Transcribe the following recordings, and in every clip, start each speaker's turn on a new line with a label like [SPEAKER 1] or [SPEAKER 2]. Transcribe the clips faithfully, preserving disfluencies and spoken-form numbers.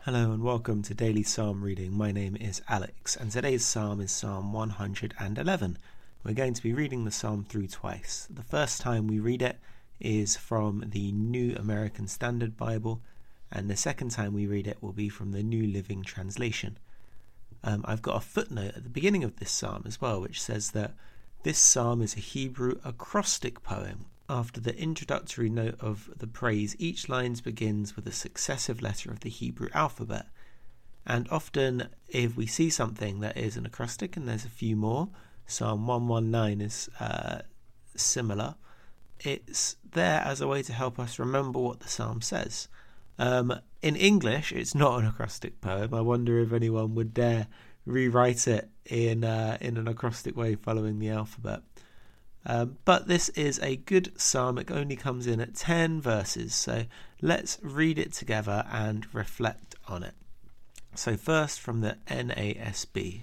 [SPEAKER 1] Hello and welcome to Daily Psalm Reading. My name is Alex and today's psalm is Psalm one hundred eleven. We're going to be reading the psalm through twice. The first time we read it is from the New American Standard Bible, and the second time we read it will be from the New Living Translation. Um, I've got a footnote at the beginning of this psalm as well, which says that this psalm is a Hebrew acrostic poem. After the introductory note of the praise, each line begins with a successive letter of the Hebrew alphabet. And often, if we see something that is an acrostic, and there's a few more, Psalm one nineteen is uh, similar, it's there as a way to help us remember what the psalm says. Um, in English, it's not an acrostic poem. I wonder if anyone would dare rewrite it in uh, in an acrostic way following the alphabet. Um, but this is a good psalm. It only comes in at ten verses, so let's read it together and reflect on it. So first from the N A S B.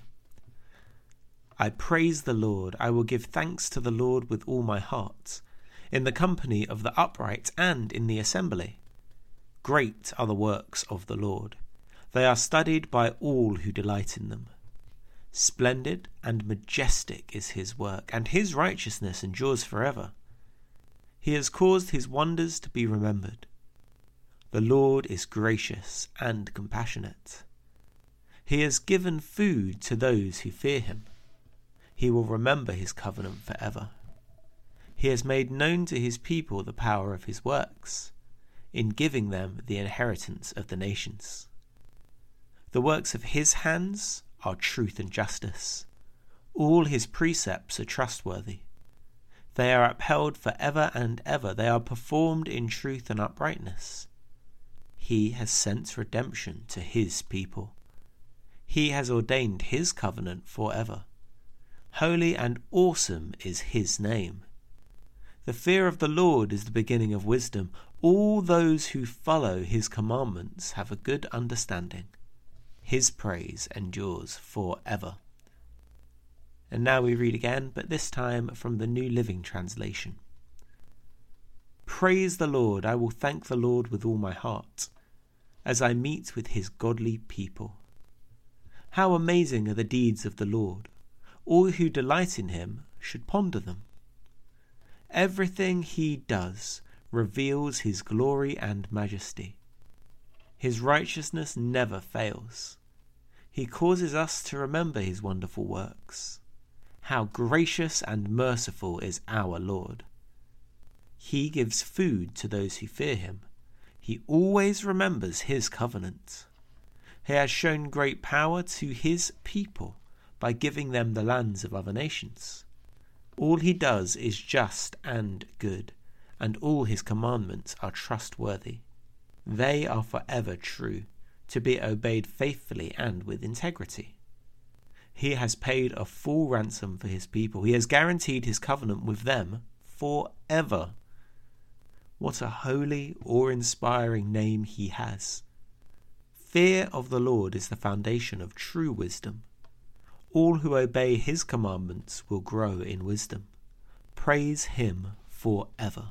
[SPEAKER 1] I praise the Lord. I will give thanks to the Lord with all my heart, in the company of the upright and in the assembly. Great are the works of the Lord. They are studied by all who delight in them. Splendid and majestic is his work, and his righteousness endures forever. He has caused his wonders to be remembered. The Lord is gracious and compassionate. He has given food to those who fear him. He will remember his covenant forever. He has made known to his people the power of his works, in giving them the inheritance of the nations. The works of his hands are truth and justice. All his precepts are trustworthy. They are upheld for ever and ever. They are performed in truth and uprightness. He has sent redemption to his people. He has ordained his covenant forever. Holy and awesome is his name. The fear of the Lord is the beginning of wisdom. All those who follow his commandments have a good understanding. His praise endures forever. And now we read again, but this time from the New Living Translation. Praise the Lord. I will thank the Lord with all my heart, as I meet with his godly people. How amazing are the deeds of the Lord. All who delight in him should ponder them. Everything he does reveals his glory and majesty. His righteousness never fails. He causes us to remember his wonderful works. How gracious and merciful is our Lord. He gives food to those who fear him. He always remembers his covenant. He has shown great power to his people by giving them the lands of other nations. All he does is just and good, and all his commandments are trustworthy. They are forever true, to be obeyed faithfully and with integrity. He has paid a full ransom for his people. He has guaranteed his covenant with them forever. What a holy, awe-inspiring name he has. Fear of the Lord is the foundation of true wisdom. All who obey his commandments will grow in wisdom. Praise him forever.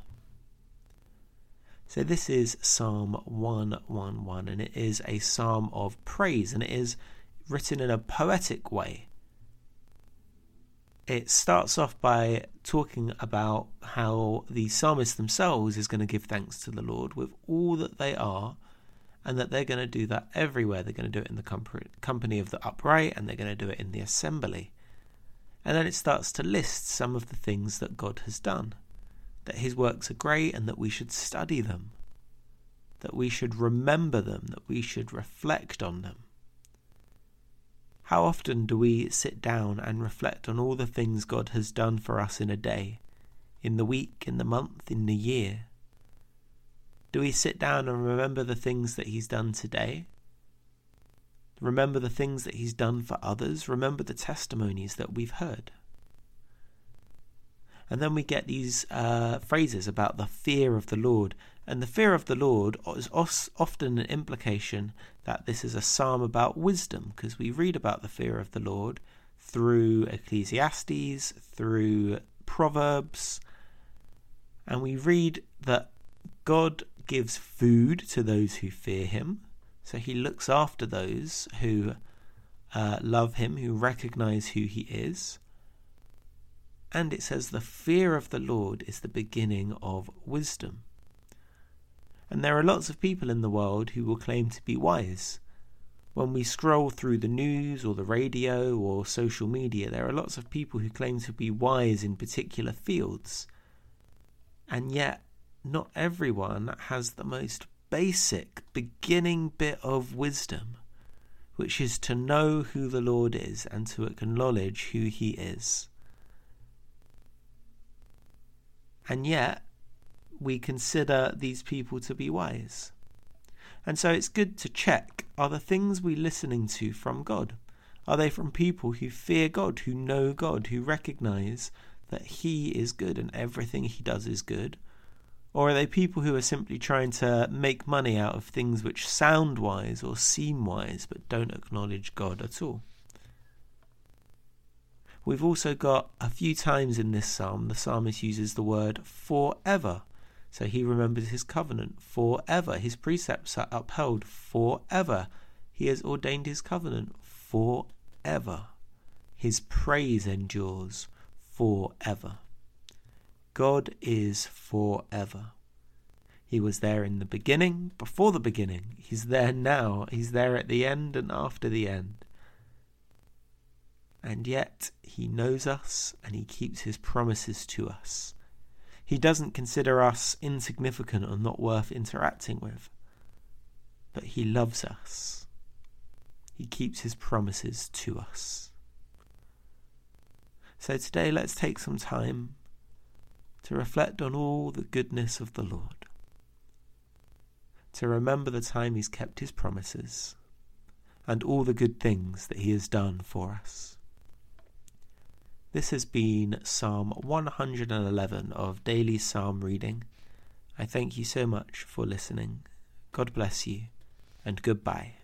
[SPEAKER 1] So this is Psalm one eleven, and it is a psalm of praise, and it is written in a poetic way. It starts off by talking about how the psalmist themselves is going to give thanks to the Lord with all that they are, and that they're going to do that everywhere. They're going to do it in the company of the upright, and they're going to do it in the assembly. And then it starts to list some of the things that God has done. That his works are great and that we should study them, that we should remember them, that we should reflect on them. How often do we sit down and reflect on all the things God has done for us in a day, in the week, in the month, in the year? Do we sit down and remember the things that he's done today? Remember the things that he's done for others? Remember the testimonies that we've heard? And then we get these uh, phrases about the fear of the Lord. And the fear of the Lord is often an implication that this is a psalm about wisdom, because we read about the fear of the Lord through Ecclesiastes, through Proverbs, and we read that God gives food to those who fear him. So he looks after those who uh, love him, who recognize who he is. And it says the fear of the Lord is the beginning of wisdom. And there are lots of people in the world who will claim to be wise. When we scroll through the news or the radio or social media, there are lots of people who claim to be wise in particular fields. And yet, not everyone has the most basic beginning bit of wisdom, which is to know who the Lord is and to acknowledge who he is. And yet, we consider these people to be wise. And so it's good to check, are the things we're listening to from God? Are they from people who fear God, who know God, who recognise that he is good and everything he does is good? Or are they people who are simply trying to make money out of things which sound wise or seem wise but don't acknowledge God at all? We've also got a few times in this psalm, the psalmist uses the word forever. So he remembers his covenant forever. His precepts are upheld forever. He has ordained his covenant forever. His praise endures forever. God is forever. He was there in the beginning, before the beginning. He's there now. He's there at the end and after the end. And yet he knows us and he keeps his promises to us. He doesn't consider us insignificant or not worth interacting with, but he loves us. He keeps his promises to us. So today let's take some time to reflect on all the goodness of the Lord, to remember the time he's kept his promises and all the good things that he has done for us. This has been Psalm one hundred eleven of Daily Psalm Reading. I thank you so much for listening. God bless you, and goodbye.